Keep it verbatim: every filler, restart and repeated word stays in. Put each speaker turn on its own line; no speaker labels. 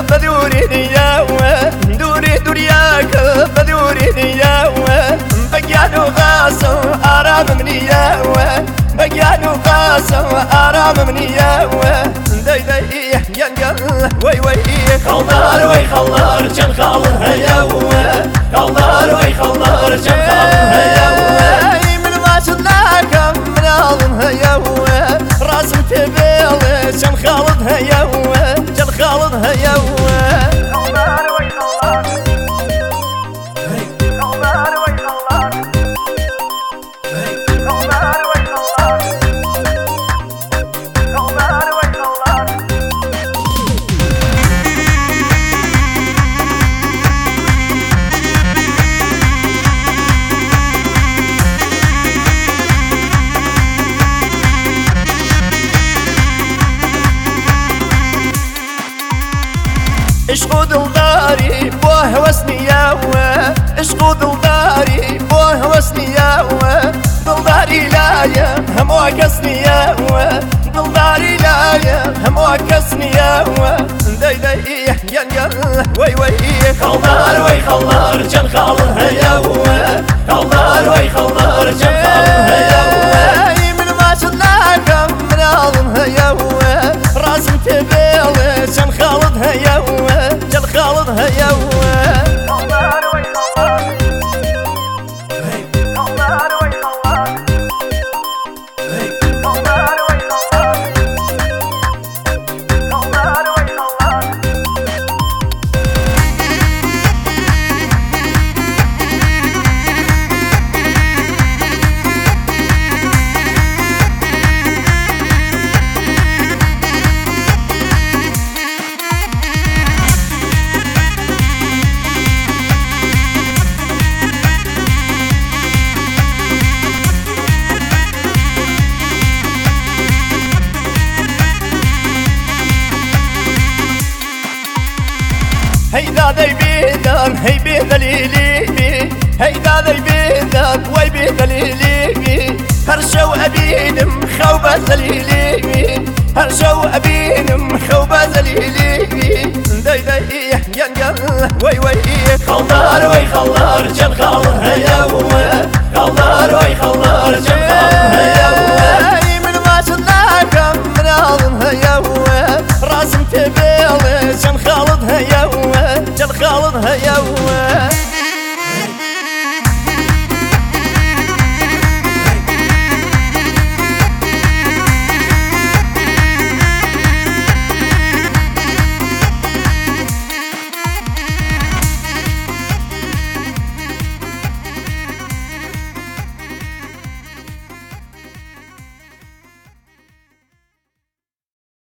بدوري يا دوري دورياك بدوري يا بقيانو غاسو آرام مني يا بقيانو غاسو آرام مني يا داي داي ينقل وي وي
خلدار وي خلدار جن خالد هيا خلدار وي خلدار جن خالد هيا
من ما شدناك من عظم هيا راسم تبيل جن خالد هيا جن خالد هيا
خلدار وي خلدار خلدار وي خلدار خلدار وي خلدار خلدار وي خلدار
اشقو دلداري بوه وسني يا اشقو دلداري بوه وسني يا دلداري لا يا هم وكسني يا دلداري لا يا هم وكسني يا داي داي ينقل وي وي
خلدار وي خلدار جن خالد هيا خلدار وي خلدار جن خالد هيا
من ما شدناك من عظم هيا راسم تبيل جن خالد هيا جن خالد هيا
خلدار وي خلدار خلدار وي خلدار خلدار وي خلدار خلدار وي خلدار
هيدا ذي بيدان هي بيدليلي هيدا ذي بيدان وي بيدليلي هرشو أبين مخوبة ذليلي هرشو أبين مخوبة ذليلي داي داي ينقل وي وي
خلدار وي خلدار جن خالد هيا خلدار وي خلدار جن خالد هيا
من ما شدناك من عظم هيا راسم تبي